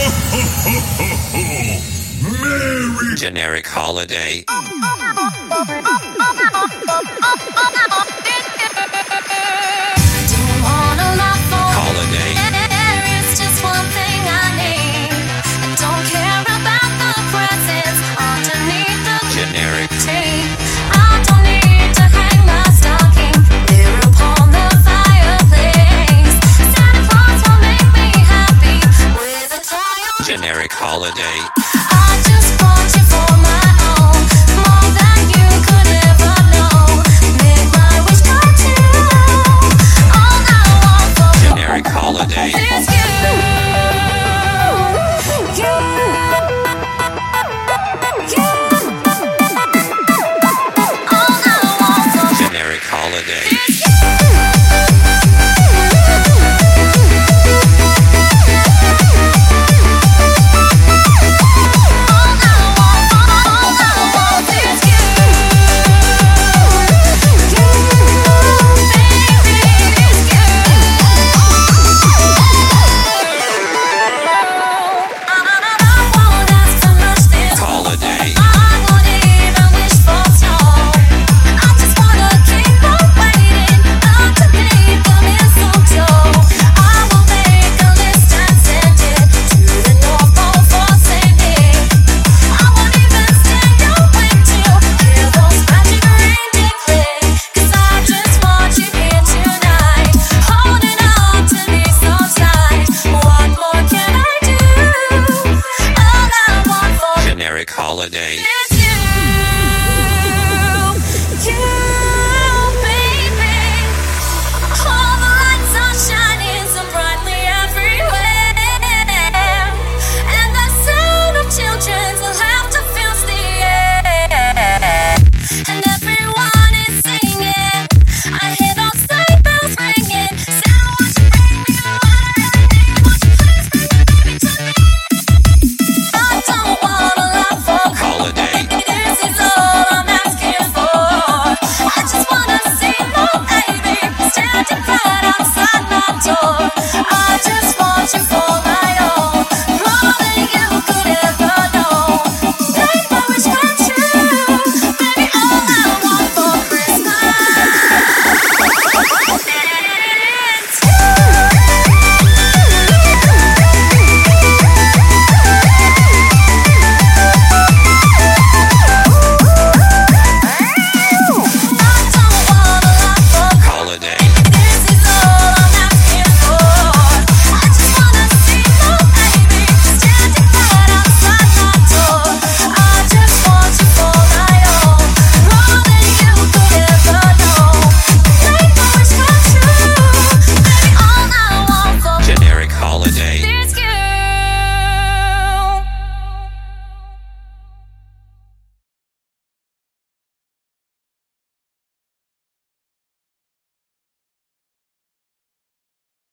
Merry generic holiday. Holiday. It's just one thing I need. I don't care about the presents underneath the Generic. tree. I don't need to hang my stocking there upon the fireplace. Santa Claus will make me happy with a toy. Generic holiday. I just want you for my own, more than you could ever know. Make my wish come true. All I want for Generic holiday. is you. All I want for Generic holiday. is Holiday. Generic holiday.